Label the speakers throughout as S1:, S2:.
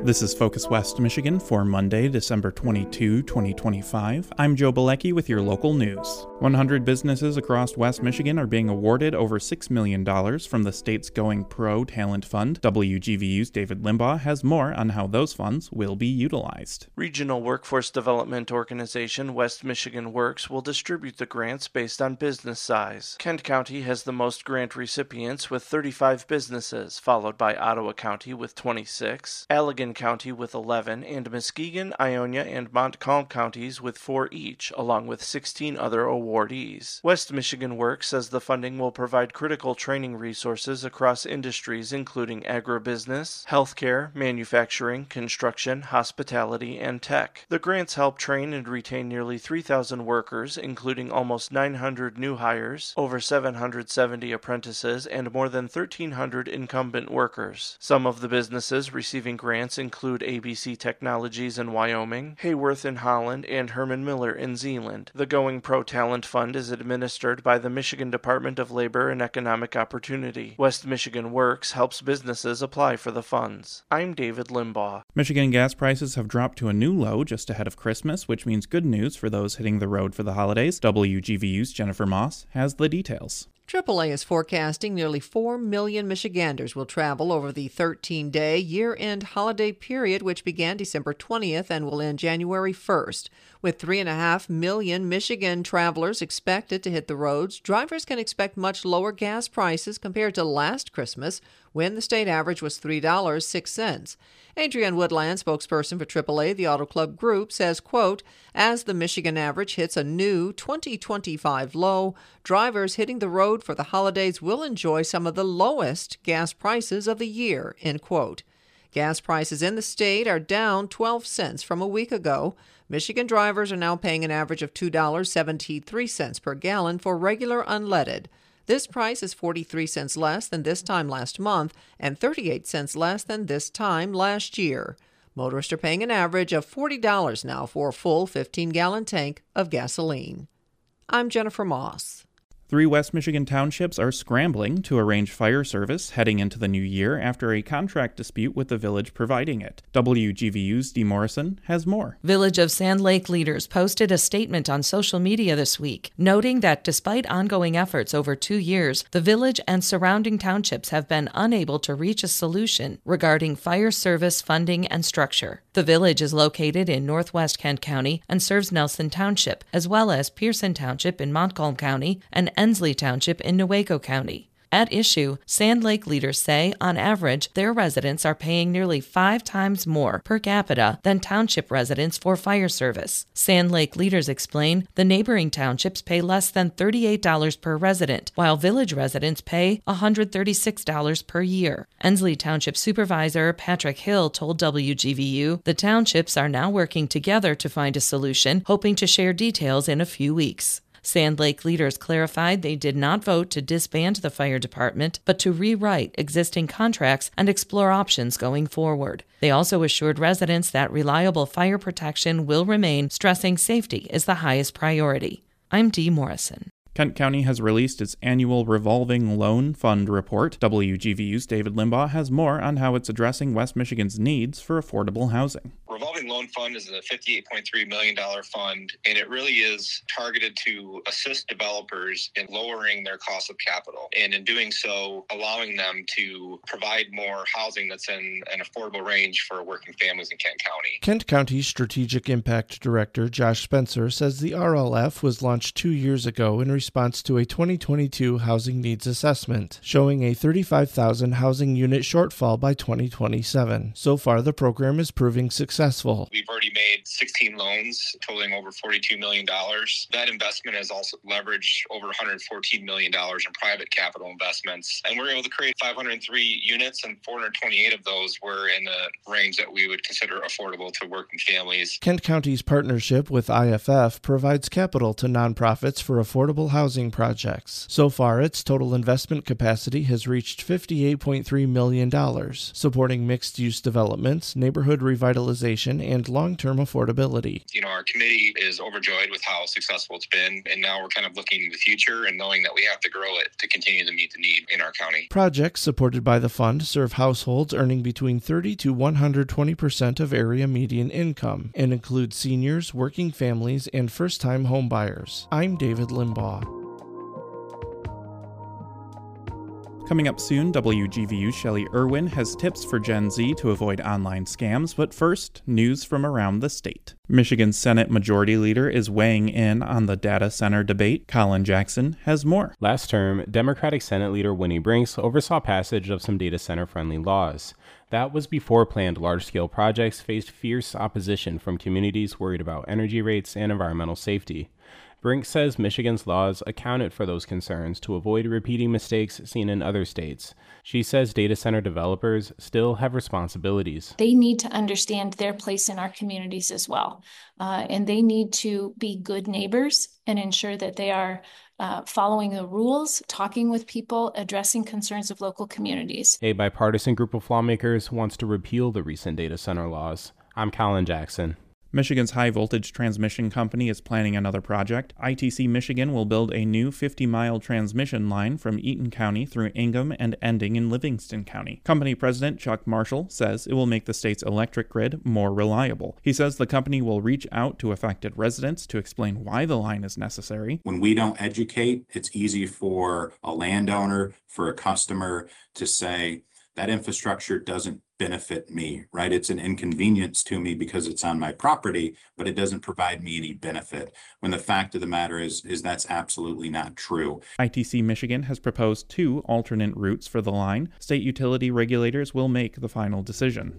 S1: This is Focus West Michigan for Monday, December 22, 2025. I'm Joe Bilecki with your local news. 100 businesses across West Michigan are being awarded over $6 million from the state's Going Pro Talent Fund. WGVU's David Limbaugh has more on how those funds will be utilized.
S2: Regional Workforce Development Organization West Michigan Works will distribute the grants based on business size. Kent County has the most grant recipients with 35 businesses, followed by Ottawa County with 26, Allegan County with 11, and Muskegon, Ionia, and Montcalm counties with 4 each, along with 16 other awardees. West Michigan Works says the funding will provide critical training resources across industries including agribusiness, healthcare, manufacturing, construction, hospitality, and tech. The grants help train and retain nearly 3,000 workers, including almost 900 new hires, over 770 apprentices, and more than 1,300 incumbent workers. Some of the businesses receiving grants include ABC Technologies in Wyoming, Hayworth in Holland, and Herman Miller in Zeeland. The Going Pro Talent Fund is administered by the Michigan Department of Labor and Economic Opportunity. West Michigan Works helps businesses apply for the funds. I'm David Limbaugh.
S1: Michigan gas prices have dropped to a new low just ahead of Christmas, which means good news for those hitting the road for the holidays. WGVU's Jennifer Moss has the details.
S3: AAA is forecasting nearly 4 million Michiganders will travel over the 13-day year-end holiday period, which began December 20th and will end January 1st. With 3.5 million Michigan travelers expected to hit the roads, drivers can expect much lower gas prices compared to last Christmas, when the state average was $3.06. Adrienne Woodland, spokesperson for AAA, the Auto Club Group, says, quote, as the Michigan average hits a new 2025 low, drivers hitting the road for the holidays will enjoy some of the lowest gas prices of the year, end quote. Gas prices in the state are down 12 cents from a week ago. Michigan drivers are now paying an average of $2.73 per gallon for regular unleaded. This price is 43 cents less than this time last month and 38 cents less than this time last year. Motorists are paying an average of $40 now for a full 15-gallon tank of gasoline. I'm Jennifer Moss.
S1: 3 West Michigan townships are scrambling to arrange fire service heading into the new year after a contract dispute with the village providing it. WGVU's Dee Morrison has more.
S4: Village of Sand Lake leaders posted a statement on social media this week, noting that despite ongoing efforts over 2 years, the village and surrounding townships have been unable to reach a solution regarding fire service funding and structure. The village is located in northwest Kent County and serves Nelson Township, as well as Pearson Township in Montcalm County and Ensley Township in Newaygo County. At issue, Sand Lake leaders say, on average, their residents are paying nearly 5 times more per capita than township residents for fire service. Sand Lake leaders explain the neighboring townships pay less than $38 per resident, while village residents pay $136 per year. Ensley Township Supervisor Patrick Hill told WGVU the townships are now working together to find a solution, hoping to share details in a few weeks. Sand Lake leaders clarified they did not vote to disband the fire department, but to rewrite existing contracts and explore options going forward. They also assured residents that reliable fire protection will remain, stressing safety is the highest priority. I'm Dee Morrison.
S1: Kent County has released its annual revolving loan fund report. WGVU's David Limbaugh has more on how it's addressing West Michigan's needs for affordable housing.
S5: Revolving Loan Fund is a $58.3 million fund, and it really is targeted to assist developers in lowering their cost of capital, and in doing so, allowing them to provide more housing that's in an affordable range for working families in Kent County.
S6: Kent County's Strategic Impact Director Josh Spencer says the RLF was launched 2 years ago in response to a 2022 housing needs assessment, showing a 35,000 housing unit shortfall by 2027. So far, the program is proving successful.
S5: We've already made 16 loans totaling over $42 million. That investment has also leveraged over $114 million in private capital investments. And we're able to create 503 units, and 428 of those were in the range that we would consider affordable to working families.
S6: Kent County's partnership with IFF provides capital to nonprofits for affordable housing projects. So far, its total investment capacity has reached $58.3 million, supporting mixed-use developments, neighborhood revitalization, innovation and long-term affordability.
S5: Our committee is overjoyed with how successful it's been, and now we're kind of looking to the future and knowing that we have to grow it to continue to meet the need in our county.
S6: Projects supported by the fund serve households earning between 30 to 120% of area median income and include seniors, working families, and first-time home buyers. I'm David Limbaugh.
S1: Coming up soon, WGVU's Shelley Irwin has tips for Gen Z to avoid online scams, but first, news from around the state. Michigan's Senate Majority Leader is weighing in on the data center debate. Colin Jackson has more.
S7: Last term, Democratic Senate Leader Winnie Brinks oversaw passage of some data center-friendly laws. That was before planned large-scale projects faced fierce opposition from communities worried about energy rates and environmental safety. Brinks says Michigan's laws accounted for those concerns to avoid repeating mistakes seen in other states. She says data center developers still have responsibilities.
S8: They need to understand their place in our communities as well. And they need to be good neighbors and ensure that they are following the rules, talking with people, addressing concerns of local communities.
S7: A bipartisan group of lawmakers wants to repeal the recent data center laws. I'm Colin Jackson.
S1: Michigan's high-voltage transmission company is planning another project. ITC Michigan will build a new 50-mile transmission line from Eaton County through Ingham and ending in Livingston County. Company president Chuck Marshall says it will make the state's electric grid more reliable. He says the company will reach out to affected residents to explain why the line is necessary.
S9: When we don't educate, it's easy for a landowner, for a customer to say, that infrastructure doesn't benefit me, right? It's an inconvenience to me because it's on my property, but it doesn't provide me any benefit. When the fact of the matter is that's absolutely not true.
S1: ITC Michigan has proposed 2 alternate routes for the line. State utility regulators will make the final decision.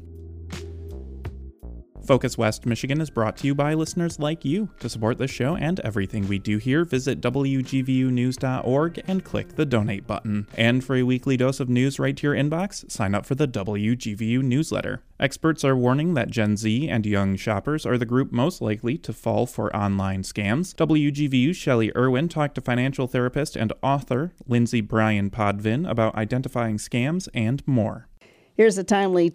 S1: Focus West Michigan is brought to you by listeners like you. To support this show and everything we do here, visit WGVUnews.org and click the donate button. And for a weekly dose of news right to your inbox, sign up for the WGVU newsletter. Experts are warning that Gen Z and young shoppers are the group most likely to fall for online scams. WGVU's Shelley Irwin talked to financial therapist and author Lindsey Bryan Podvin about identifying scams and more.
S10: Here's a timely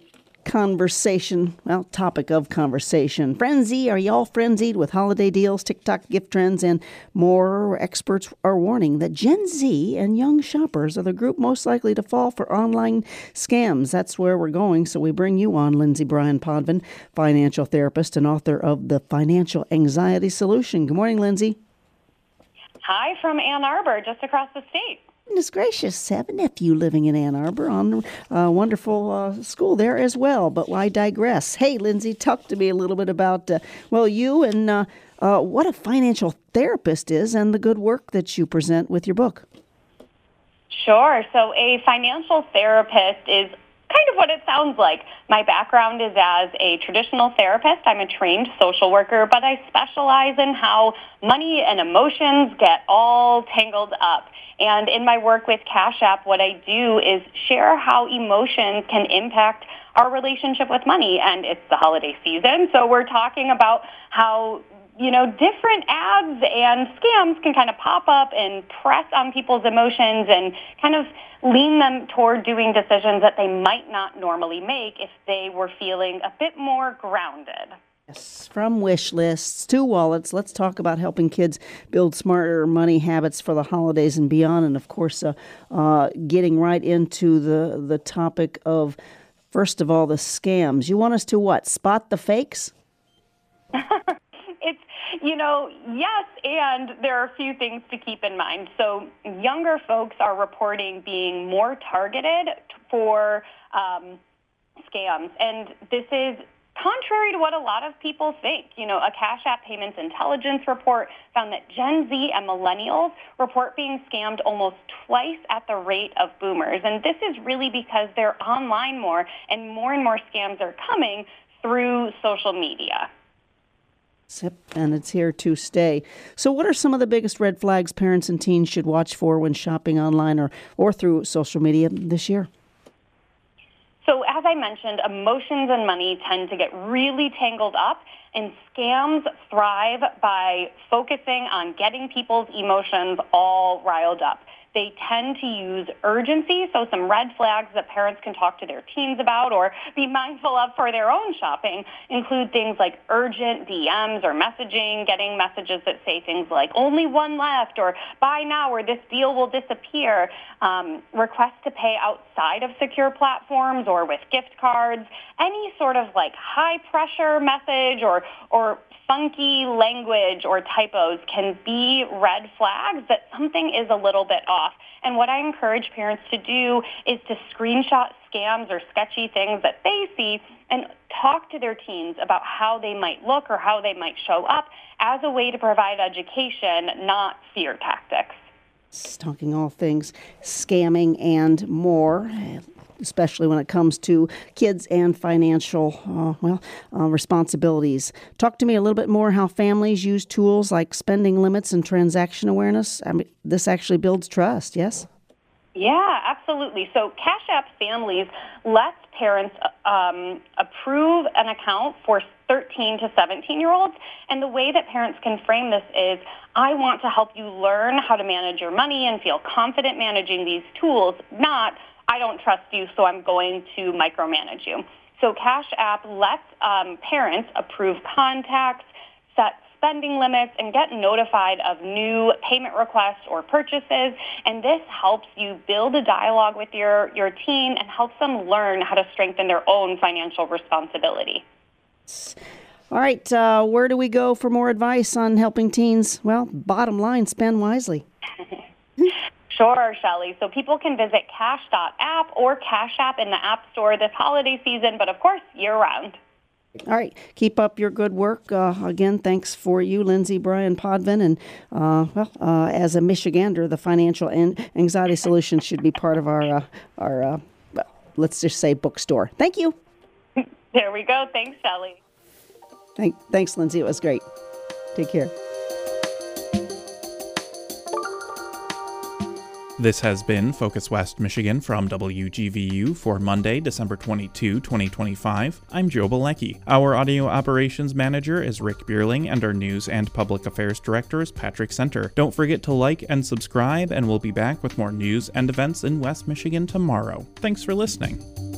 S10: topic of conversation. Frenzy, are y'all frenzied with holiday deals, TikTok gift trends, and more? Experts are warning that Gen Z and young shoppers are the group most likely to fall for online scams. That's where we're going, so we bring you on Lindsey Bryan Podvin, financial therapist and author of The Financial Anxiety Solution. Good morning, Lindsey.
S11: Hi from Ann Arbor, just across the state.
S10: Goodness gracious, have a nephew living in Ann Arbor on a wonderful school there as well, but why digress? Hey, Lindsey, talk to me a little bit about, you and what a financial therapist is and the good work that you present with your book.
S11: Sure. So a financial therapist is kind of what it sounds like. My background is as a traditional therapist. I'm a trained social worker, but I specialize in how money and emotions get all tangled up. And in my work with Cash App, what I do is share how emotions can impact our relationship with money. And it's the holiday season, so we're talking about how different ads and scams can kind of pop up and press on people's emotions and kind of lean them toward doing decisions that they might not normally make if they were feeling a bit more grounded.
S10: Yes, from wish lists to wallets, let's talk about helping kids build smarter money habits for the holidays and beyond. And, of course, getting right into the topic of, first of all, the scams. You want us to what? Spot the fakes?
S11: Yes, and there are a few things to keep in mind. So younger folks are reporting being more targeted for scams, and this is contrary to what a lot of people think. A Cash App Payments Intelligence report found that Gen Z and millennials report being scammed almost twice at the rate of boomers, and this is really because they're online more and more scams are coming through social media.
S10: Yep, and it's here to stay. So what are some of the biggest red flags parents and teens should watch for when shopping online or through social media this year?
S11: So as I mentioned, emotions and money tend to get really tangled up, and scams thrive by focusing on getting people's emotions all riled up. They tend to use urgency, so some red flags that parents can talk to their teens about or be mindful of for their own shopping include things like urgent DMs or messaging, getting messages that say things like only one left or buy now or this deal will disappear, requests to pay outside of secure platforms or with gift cards, any sort of like high pressure message or funky language or typos can be red flags that something is a little bit off. And what I encourage parents to do is to screenshot scams or sketchy things that they see and talk to their teens about how they might look or how they might show up as a way to provide education, not fear tactics.
S10: Talking all things scamming and more, especially when it comes to kids and financial responsibilities. Talk to me a little bit more how families use tools like spending limits and transaction awareness. I mean, this actually builds trust, yes?
S11: Yeah, absolutely. So Cash App Families lets parents approve an account for 13 to 17-year-olds. And the way that parents can frame this is, I want to help you learn how to manage your money and feel confident managing these tools, not I don't trust you, so I'm going to micromanage you. So Cash App lets parents approve contacts, set spending limits, and get notified of new payment requests or purchases. And this helps you build a dialogue with your teen and helps them learn how to strengthen their own financial responsibility.
S10: All right, where do we go for more advice on helping teens? Well, bottom line, spend wisely.
S11: Sure, Shelley. So people can visit Cash.app or Cash App in the App Store this holiday season, but of course, year-round.
S10: All right. Keep up your good work. Again, thanks for you, Lindsay Bryan Podvin. And, as a Michigander, the financial anxiety solutions should be part of our let's just say, bookstore. Thank you.
S11: There we go. Thanks, Shelley.
S10: Thanks, Lindsay. It was great. Take care.
S1: This has been Focus West Michigan from WGVU for Monday, December 22, 2025. I'm Joe Bilecki. Our audio operations manager is Rick Bierling, and our news and public affairs director is Patrick Center. Don't forget to like and subscribe, and we'll be back with more news and events in West Michigan tomorrow. Thanks for listening.